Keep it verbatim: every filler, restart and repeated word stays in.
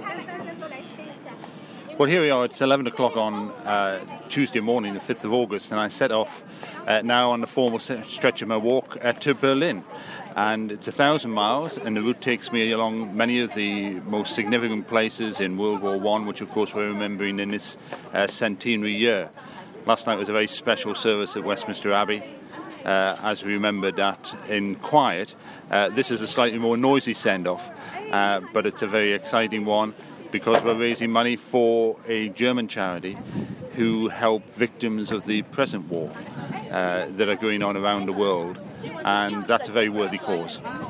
Well, here we are. It's eleven o'clock on uh, Tuesday morning, the fifth of August, and I set off uh, now on the formal stretch of my walk uh, to Berlin. And it's a thousand miles, and the route takes me along many of the most significant places in World War One, which, of course, we're remembering in this uh, centenary year. Last night was a very special service at Westminster Abbey. Uh, as we remembered that in quiet. Uh, this is a slightly more noisy send-off, uh, but it's a very exciting one because we're raising money for a German charity who help victims of the present war uh, that are going on around the world, and that's a very worthy cause.